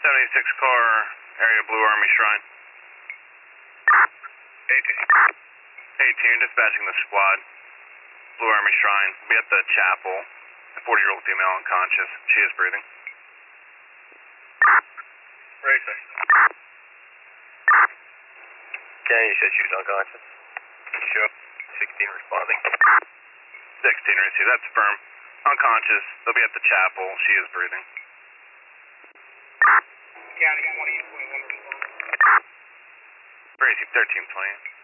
76 car, area Blue Army Shrine. 18, dispatching the squad. Blue Army Shrine. Be at the chapel. A 40-year-old female unconscious. She is breathing. Racing. Kenny, you said she was unconscious? Sure. 16 responding. 16 received. That's firm. Unconscious. They'll be at the chapel. She is breathing. County 2021 responding. Racing 1320.